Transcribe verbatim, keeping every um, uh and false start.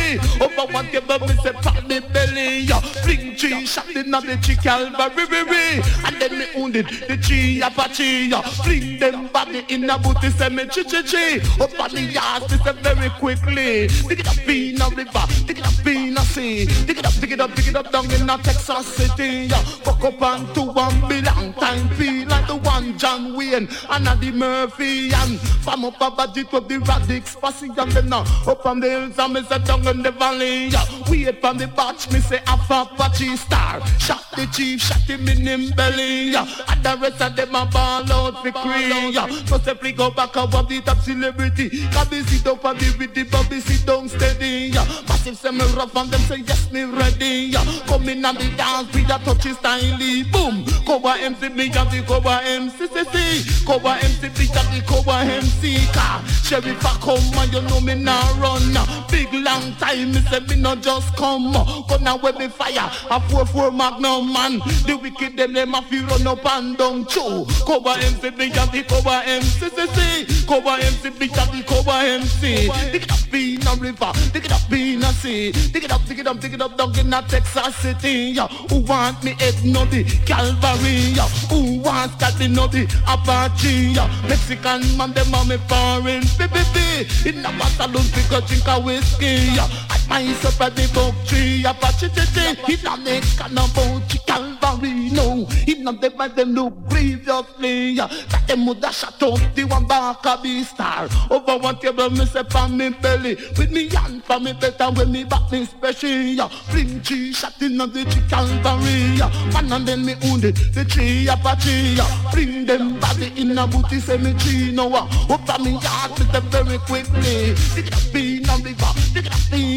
Calvary. Over one table, me say pat me belly. Fling three shot in the tree Calvary. And then me wounded the tree Apache. Fling them body in a booty, say me chi chi chi. Up on the yard, me say very quickly. Dig it up in a river, dig it up in a sea. Dig it up, dig it up, dig it up down in a Texas City. Fuck up and to one be long time feel like the one John Wayne and Eddie Murphy. And from up a budget of the Radix passing and then up on the hills and me say down in the valley. Wait from the batch, me say half a Apache star. Shot the chief, shot him in him belly. And the rest of them a ball out for free. Must have to go back above the top celebrity. Can be sit up and be with the Bobby sit down steady. Massive say me rough and them say yes me ready. Come in and the dance with a touchy style. Boom, cover M C me and the cover M C C C. Cover M C B and the cover M C car. Sheriff a come and you know me now run. Big long time me say me not just come. Gonna where me fire a four four magnum man. The wicked them them a fi run up and down too. Cover M C B and the cover M C C C. Cover M C B and the cover M C. Dig it up in a river, dig it up in a sea. Dig it up, dig it up, dig it up down in a Texas City. Who want me head nutty Calvary? Who wants that me nutty Apache? Mexican man them a me foreign B B B. In a saloon because drink a whiskey. At my supper the book tree Apache titty. In a neck and a boat Calvary. No, in a them by them look grievously. That them woulda shut up the one back a be star. Over one table me say pan me belly. With me hand for me better when me back me special. Bring tree shot in the tree Calvary. One and then me wounded the tree Apache. Bring them body in a booty say me tree now. Up on me yard with them very quickly. Dig it up in a river, dig it up in